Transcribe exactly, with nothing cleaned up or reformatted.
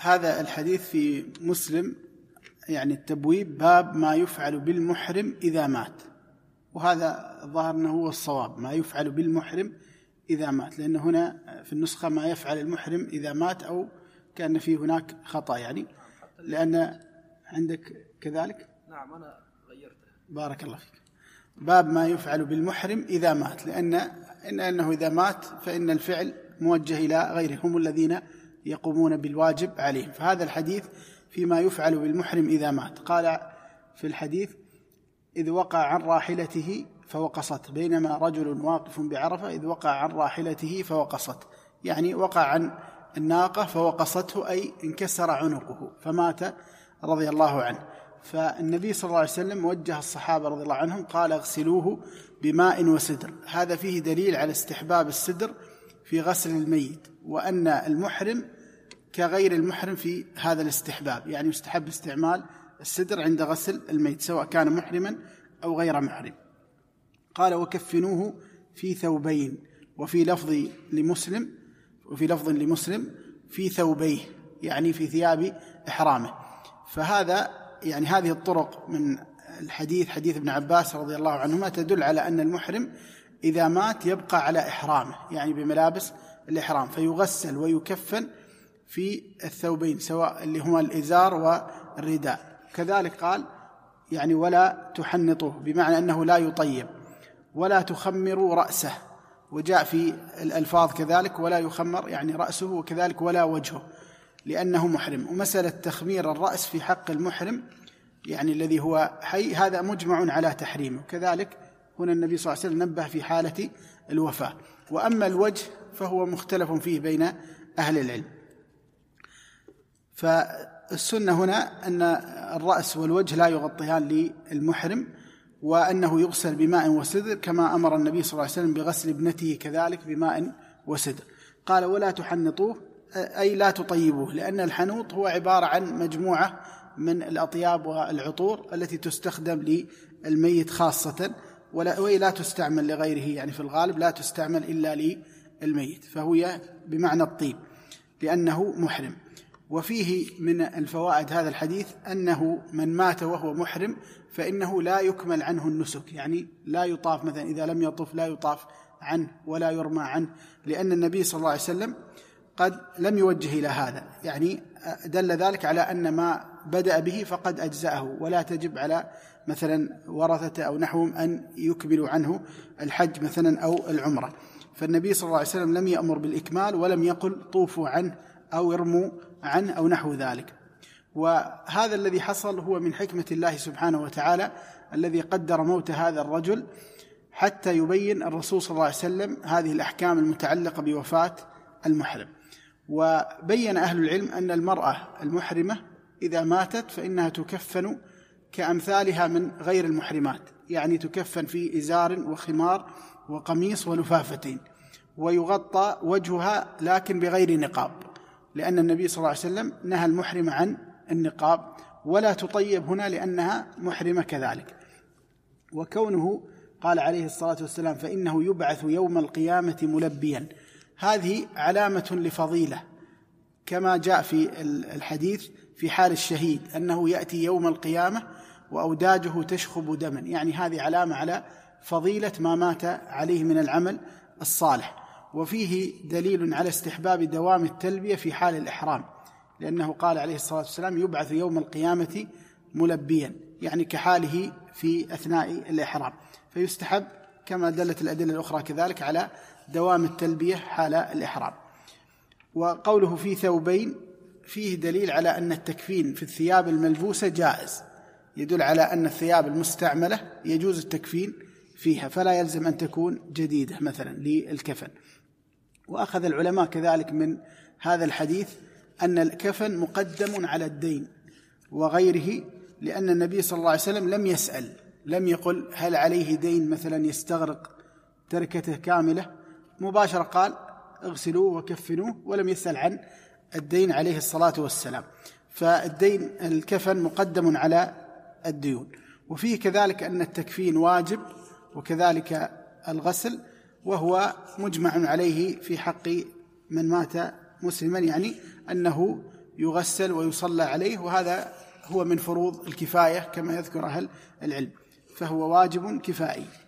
هذا الحديث في مسلم، يعني التبويب باب ما يفعل بالمحرم إذا مات، وهذا الظاهر أنه هو الصواب، ما يفعل بالمحرم إذا مات، لأن هنا في النسخة ما يفعل المحرم إذا مات، أو كان في هناك خطأ يعني، لأن عندك كذلك. نعم أنا غيرته. بارك الله فيك. باب ما يفعل بالمحرم إذا مات، لأن إن أنه إذا مات فإن الفعل موجه إلى غيرهم، هم الذين يقومون بالواجب عليهم. فهذا الحديث فيما يفعل بالمحرم إذا مات. قال في الحديث: إذ وقع عن راحلته فوقصت، بينما رجل واقف بعرفة إذ وقع عن راحلته فوقصت، يعني وقع عن الناقة فوقصته، أي انكسر عنقه فمات رضي الله عنه. فالنبي صلى الله عليه وسلم وجه الصحابة رضي الله عنهم قال: اغسلوه بماء وسدر. هذا فيه دليل على استحباب السدر في غسل الميت، وأن المحرم كغير المحرم في هذا الاستحباب، يعني يستحب استعمال السدر عند غسل الميت سواء كان محرما أو غير محرم. قال: وكفنوه في ثوبين، وفي لفظ لمسلم وفي لفظ لمسلم في ثوبيه، يعني في ثياب إحرامه. فهذا يعني هذه الطرق من الحديث، حديث ابن عباس رضي الله عنهما، تدل على أن المحرم إذا مات يبقى على إحرامه، يعني بملابس الإحرام، فيغسل ويكفن في الثوبين سواء اللي هما الإزار والرداء. كذلك قال يعني: ولا تحنطوه، بمعنى أنه لا يطيب، ولا تخمروا رأسه، وجاء في الألفاظ كذلك ولا يخمر يعني رأسه، وكذلك ولا وجهه لأنه محرم. ومسألة تخمير الرأس في حق المحرم يعني الذي هو حي، هذا مجمع على تحريمه. كذلك هنا النبي صلى الله عليه وسلم نبه في حالة الوفاة. وأما الوجه فهو مختلف فيه بين أهل العلم. فالسنة هنا أن الرأس والوجه لا يغطيان للمحرم، وأنه يغسل بماء وسدر، كما أمر النبي صلى الله عليه وسلم بغسل ابنته كذلك بماء وسدر. قال: ولا تحنطوه، أي لا تطيبوه، لأن الحنوط هو عبارة عن مجموعة من الأطياب والعطور التي تستخدم للميت خاصة، ولا ولا تستعمل لغيره، يعني في الغالب لا تستعمل إلا للميت، فهو بمعنى الطيب لأنه محرم. وفيه من الفوائد هذا الحديث أنه من مات وهو محرم فإنه لا يكمل عنه النسك، يعني لا يطاف مثلا إذا لم يطف لا يطاف عنه ولا يرمى عنه، لأن النبي صلى الله عليه وسلم قد لم يوجه إلى هذا، يعني دل ذلك على أن ما بدأ به فقد أجزأه، ولا تجب على مثلا ورثة أو نحوهم أن يكملوا عنه الحج مثلا أو العمرة. فالنبي صلى الله عليه وسلم لم يأمر بالإكمال، ولم يقل طوفوا عنه أو ارموا عنه أو نحو ذلك. وهذا الذي حصل هو من حكمة الله سبحانه وتعالى، الذي قدر موت هذا الرجل حتى يبين الرسول صلى الله عليه وسلم هذه الأحكام المتعلقة بوفاة المحرم. وبين أهل العلم أن المرأة المحرمة إذا ماتت فإنها تكفن كأمثالها من غير المحرمات، يعني تكفن في إزار وخمار وقميص ولفافتين، ويغطى وجهها لكن بغير نقاب، لأن النبي صلى الله عليه وسلم نهى المحرم عن النقاب. ولا تطيب هنا لأنها محرمة كذلك. وكونه قال عليه الصلاة والسلام: فإنه يبعث يوم القيامة ملبيا، هذه علامة لفضيلة، كما جاء في الحديث في حال الشهيد أنه يأتي يوم القيامة وأوداجه تشخب دما، يعني هذه علامة على فضيلة ما مات عليه من العمل الصالح. وفيه دليل على استحباب دوام التلبية في حال الإحرام، لأنه قال عليه الصلاة والسلام: يبعث يوم القيامة ملبيا، يعني كحاله في أثناء الإحرام، فيستحب كما دلت الأدلة الأخرى كذلك على دوام التلبية حال الإحرام. وقوله في ثوبين فيه دليل على أن التكفين في الثياب الملبوسة جائز، يدل على أن الثياب المستعملة يجوز التكفين فيها، فلا يلزم أن تكون جديدة مثلا للكفن. وأخذ العلماء كذلك من هذا الحديث أن الكفن مقدم على الدين وغيره، لأن النبي صلى الله عليه وسلم لم يسأل، لم يقل هل عليه دين مثلا يستغرق تركته كاملة، مباشرة قال اغسلوه وكفنوه، ولم يسأل عن الدين عليه الصلاة والسلام. فالدين الكفن مقدم على الديون. وفيه كذلك أن التكفين واجب، وكذلك الغسل، وهو مجمع عليه في حق من مات مسلما، يعني أنه يغسل ويصلى عليه، وهذا هو من فروض الكفاية كما يذكر أهل العلم، فهو واجب كفائي.